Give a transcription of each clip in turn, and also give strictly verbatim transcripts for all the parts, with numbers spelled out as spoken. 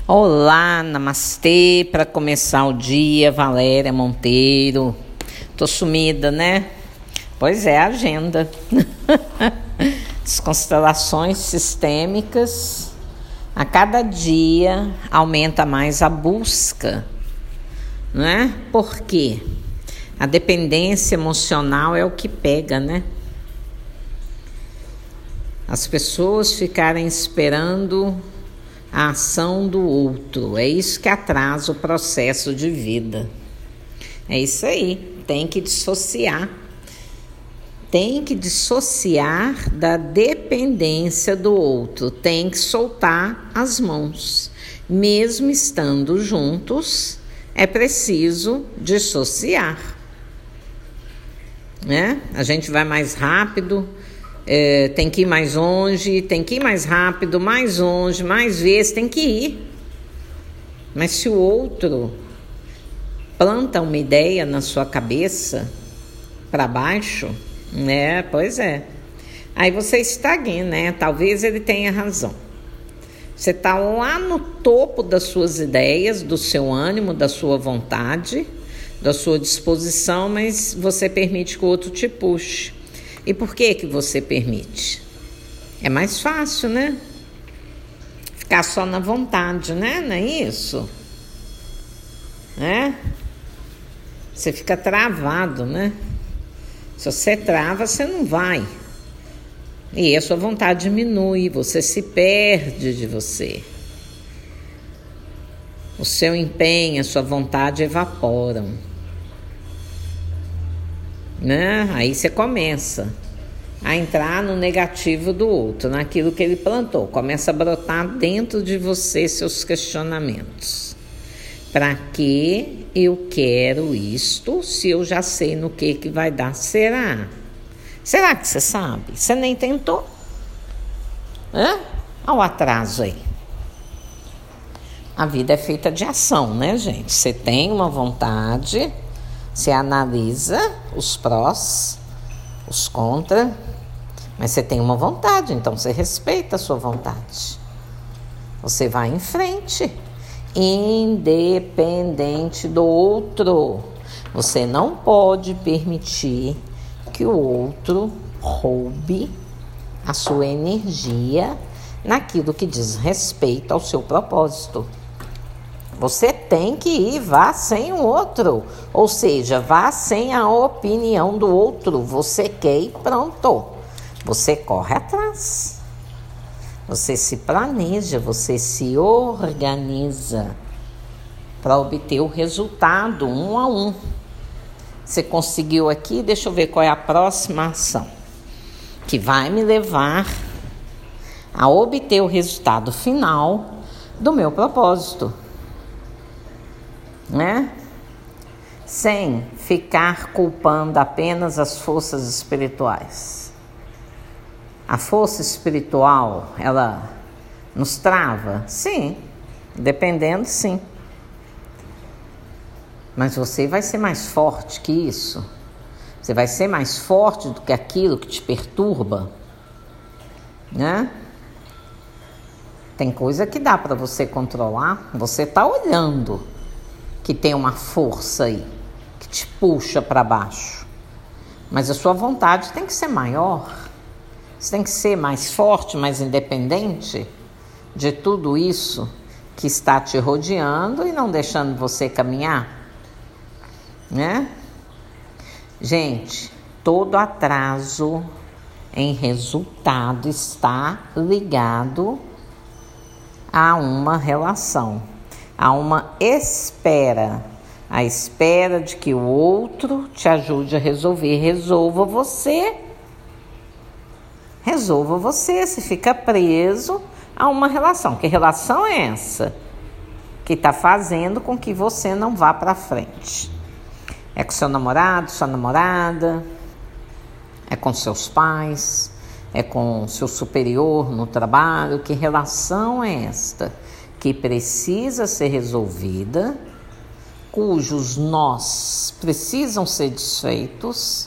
Olá, namastê, para começar o dia, Valéria Monteiro. Tô sumida, né? Pois é, agenda. As constelações sistêmicas, a cada dia aumenta mais a busca, né? Por quê? A dependência emocional é o que pega, né? As pessoas ficarem esperando a ação do outro, é isso que atrasa o processo de vida. É isso aí, tem que dissociar. Tem que dissociar da dependência do outro, tem que soltar as mãos. Mesmo estando juntos, é preciso dissociar. Né? A gente vai mais rápido, É, tem que ir mais longe, tem que ir mais rápido, mais longe, mais vezes, tem que ir. Mas se o outro planta uma ideia na sua cabeça, para baixo, né? Pois é. Aí você estagna, né? Talvez ele tenha razão. Você está lá no topo das suas ideias, do seu ânimo, da sua vontade, da sua disposição, mas você permite que o outro te puxe. E por que que você permite? É mais fácil, né? Ficar só na vontade, né? Não é isso? É? Você fica travado, né? Se você trava, você não vai. E a sua vontade diminui, você se perde de você. O seu empenho, a sua vontade evaporam. Né? Aí você começa a entrar no negativo do outro, naquilo que ele plantou. Começa a brotar dentro de você seus questionamentos. Para que eu quero isto se eu já sei no que, que vai dar? Será? Será que você sabe? Você nem tentou? Hã? Olha o atraso aí. A vida é feita de ação, né, gente? Você tem uma vontade, você analisa os prós, os contras, mas você tem uma vontade, então você respeita a sua vontade. Você vai em frente, independente do outro. Você não pode permitir que o outro roube a sua energia naquilo que diz respeito ao seu propósito. Você tem que ir, vá sem o outro, ou seja, vá sem a opinião do outro. Você quer e pronto. Você corre atrás. Você se planeja, você se organiza para obter o resultado um a um. Você conseguiu aqui, deixa eu ver qual é a próxima ação que vai me levar a obter o resultado final do meu propósito. Né? Sem ficar culpando apenas as forças espirituais. A força espiritual, ela nos trava? Sim, dependendo, sim. Mas você vai ser mais forte que isso. Você vai ser mais forte do que aquilo que te perturba. Né? Tem coisa que dá para você controlar. Você está olhando que tem uma força aí, que te puxa para baixo. Mas a sua vontade tem que ser maior. Você tem que ser mais forte, mais independente de tudo isso que está te rodeando e não deixando você caminhar. Né? Gente, todo atraso em resultado está ligado a uma relação. Há uma espera, a espera de que o outro te ajude a resolver. Resolva você. Resolva você, se fica preso a uma relação. Que relação é essa? Que está fazendo com que você não vá para frente. É com seu namorado, sua namorada, é com seus pais, é com seu superior no trabalho. Que relação é esta? Que precisa ser resolvida, cujos nós precisam ser desfeitos,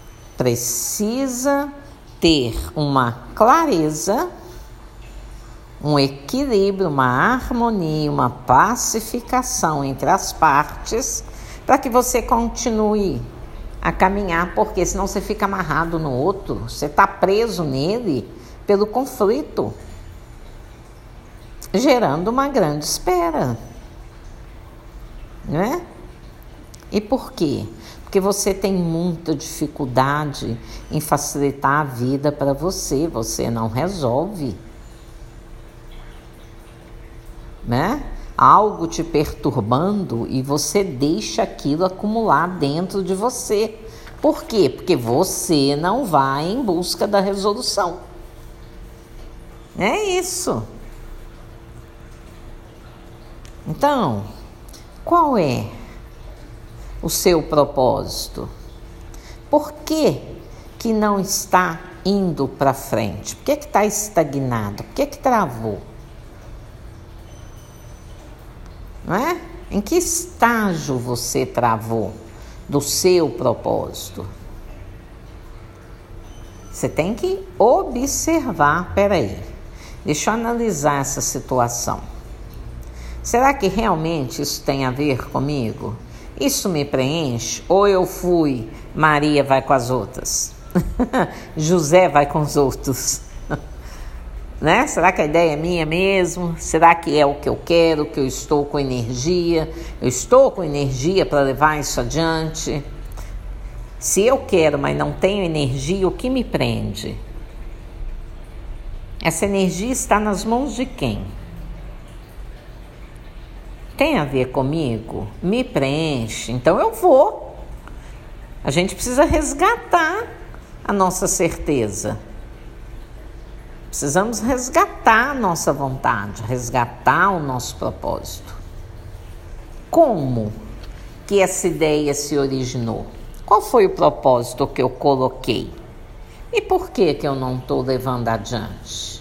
precisa ter uma clareza um equilíbrio, uma harmonia, uma pacificação entre as partes, para que você continue a caminhar, porque senão você fica amarrado no outro, você está preso nele pelo conflito, gerando uma grande espera, não é? E por quê? Porque você tem muita dificuldade em facilitar a vida para você, você não resolve, né? Algo te perturbando e você deixa aquilo acumular dentro de você. Por quê? Porque você não vai em busca da resolução. É isso. Então, qual é o seu propósito? Por que que não está indo para frente? Por que que está estagnado? Por que que travou? Não é? Em que estágio você travou do seu propósito? Você tem que observar, peraí, deixa eu analisar essa situação. Será que realmente isso tem a ver comigo? Isso me preenche? Ou eu fui, Maria vai com as outras? José vai com os outros? Né? Será que a ideia é minha mesmo? Será que é o que eu quero, que eu estou com energia? Eu estou com energia para levar isso adiante? Se eu quero, mas não tenho energia, o que me prende? Essa energia está nas mãos de quem? Tem a ver comigo? Me preenche? Então eu vou. A gente precisa resgatar a nossa certeza. Precisamos resgatar a nossa vontade, resgatar o nosso propósito. Como que essa ideia se originou? Qual foi o propósito que eu coloquei? E por que que eu não estou levando adiante?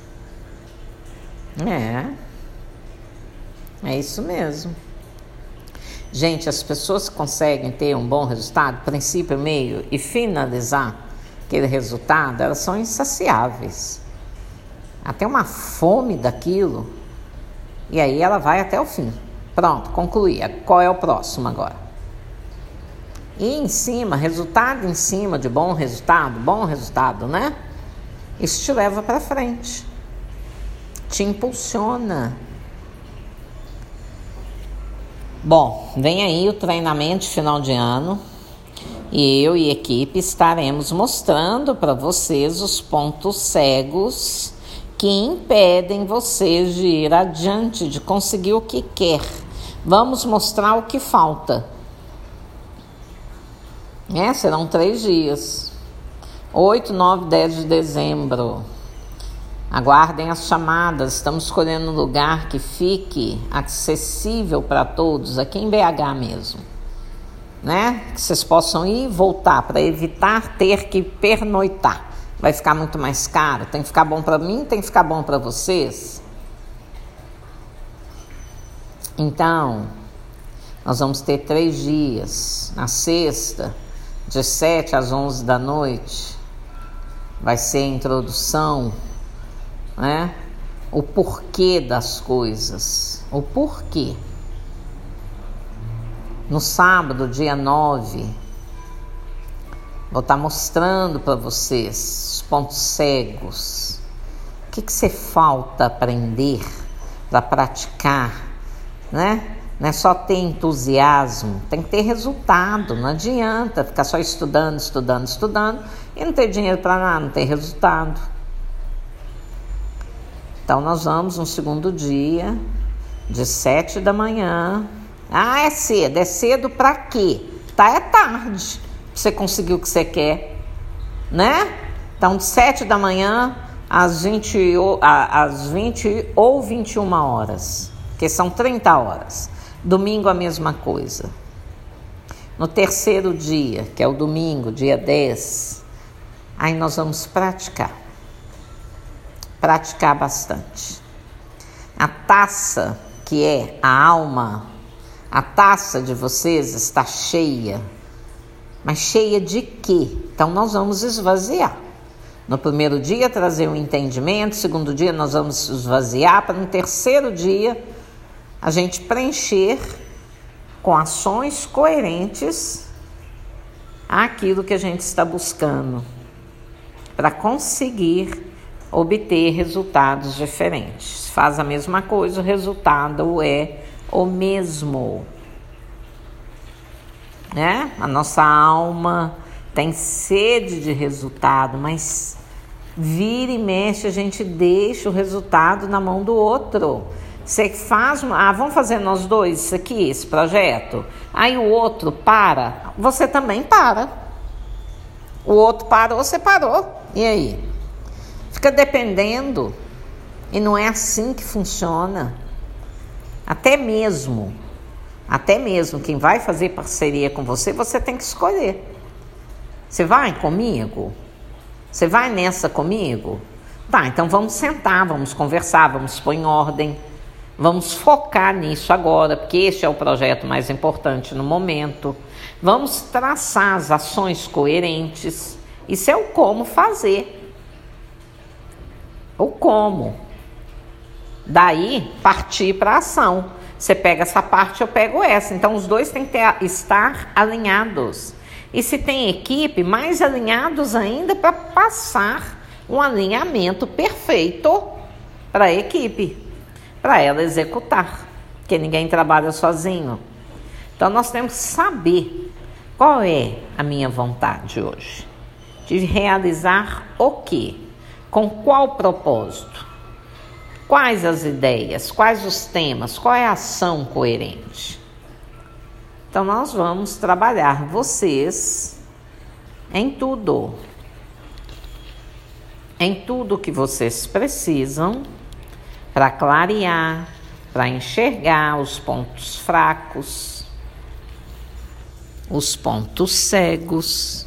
É, é isso mesmo. Gente, as pessoas que conseguem ter um bom resultado, princípio, meio e finalizar aquele resultado, elas são insaciáveis. Até uma fome daquilo, e aí ela vai até o fim. Pronto, concluí. Qual é o próximo agora? E em cima, resultado em cima de bom resultado, bom resultado, né? Isso te leva para frente, te impulsiona. Bom, vem aí o treinamento de final de ano e eu e a equipe estaremos mostrando para vocês os pontos cegos que impedem vocês de ir adiante, de conseguir o que quer. Vamos mostrar o que falta. É, serão três dias. oito, nove, dez de dezembro. Aguardem as chamadas. Estamos escolhendo um lugar que fique acessível para todos, aqui em B H mesmo. Né? Que vocês possam ir e voltar, para evitar ter que pernoitar. Vai ficar muito mais caro, tem que ficar bom para mim, tem que ficar bom para vocês. Então, nós vamos ter três dias. Na sexta, de sete às onze da noite, vai ser a introdução, né? O porquê das coisas, o porquê. No sábado, dia nove, vou estar mostrando para vocês os pontos cegos. O que que você falta aprender para praticar, né? Não é só ter entusiasmo, tem que ter resultado. Não adianta ficar só estudando, estudando, estudando e não ter dinheiro para nada, não ter resultado. Então nós vamos no segundo dia, de sete da manhã. Ah, é cedo. É cedo para quê? Tá, é tarde. Você conseguiu o que você quer, né? Então, de sete da manhã às vinte, às vinte ou vinte e uma horas, que são trinta horas. Domingo a mesma coisa. No terceiro dia, que é o domingo, dia dez, aí nós vamos praticar. Praticar bastante. A taça, que é a alma, a taça de vocês está cheia. Mas cheia de quê? Então nós vamos esvaziar. No primeiro dia trazer um entendimento, no segundo dia nós vamos esvaziar, para no terceiro dia a gente preencher com ações coerentes aquilo que a gente está buscando, para conseguir obter resultados diferentes. Faz a mesma coisa, o resultado é o mesmo, né? A nossa alma tem sede de resultado, mas vira e mexe a gente deixa o resultado na mão do outro. Você faz, ah, vamos fazer nós dois isso aqui, esse projeto. Aí o outro para, você também para. O outro parou, você parou. E aí? Fica dependendo, e não é assim que funciona. Até mesmo, até mesmo quem vai fazer parceria com você, você tem que escolher. Você vai comigo? Você vai nessa comigo? Tá, então vamos sentar, vamos conversar, vamos pôr em ordem, vamos focar nisso agora, porque este é o projeto mais importante no momento. Vamos traçar as ações coerentes. Isso é o como fazer. O como. Daí, partir para a ação. Você pega essa parte, eu pego essa. Então, os dois têm que ter, estar alinhados. E se tem equipe, mais alinhados ainda para passar um alinhamento perfeito para a equipe, para ela executar. Porque ninguém trabalha sozinho. Então, nós temos que saber qual é a minha vontade hoje. De realizar o quê? Com qual propósito? Quais as ideias? Quais os temas? Qual é a ação coerente? Então, nós vamos trabalhar vocês em tudo. Em tudo que vocês precisam para clarear, para enxergar os pontos fracos, os pontos cegos,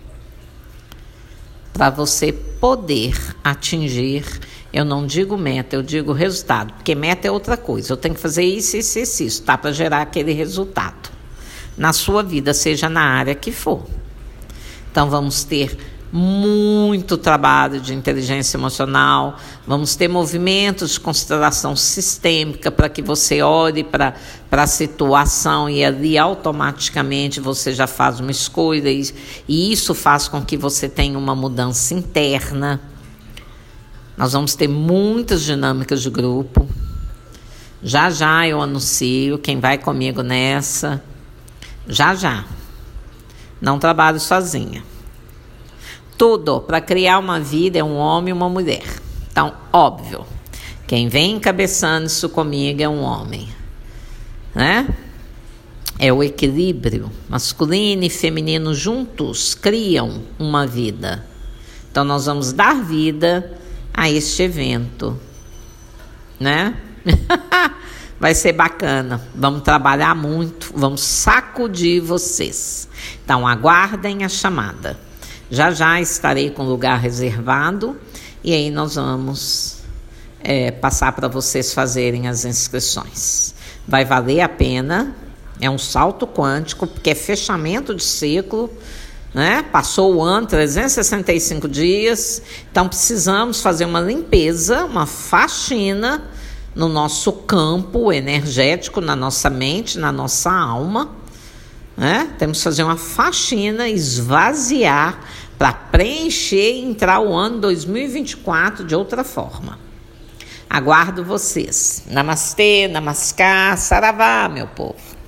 para você poder atingir, eu não digo meta, eu digo resultado, porque meta é outra coisa, eu tenho que fazer isso, isso, isso, isso, tá, para gerar aquele resultado na sua vida, seja na área que for. Então, vamos ter muito trabalho de inteligência emocional, vamos ter movimentos de consideração sistêmica para que você olhe para a situação e ali automaticamente você já faz uma escolha e, e isso faz com que você tenha uma mudança interna. Nós vamos ter muitas dinâmicas de grupo. Já já eu anuncio quem vai comigo nessa. Já já. Não trabalho sozinha. Tudo para criar uma vida é um homem e uma mulher. Então, óbvio, quem vem encabeçando isso comigo é um homem, né? É o equilíbrio. Masculino e feminino juntos criam uma vida. Então, nós vamos dar vida a este evento, né? Vai ser bacana. Vamos trabalhar muito, vamos sacudir vocês. Então, aguardem a chamada. Já já estarei com lugar reservado e aí nós vamos é, passar para vocês fazerem as inscrições. Vai valer a pena, é um salto quântico, porque é fechamento de ciclo, né? Passou o ano, trezentos e sessenta e cinco dias, então precisamos fazer uma limpeza, uma faxina no nosso campo energético, na nossa mente, na nossa alma. Né? Temos que fazer uma faxina, esvaziar para preencher e entrar o ano dois mil e vinte e quatro de outra forma. Aguardo vocês. Namastê, namaskar, saravá, meu povo.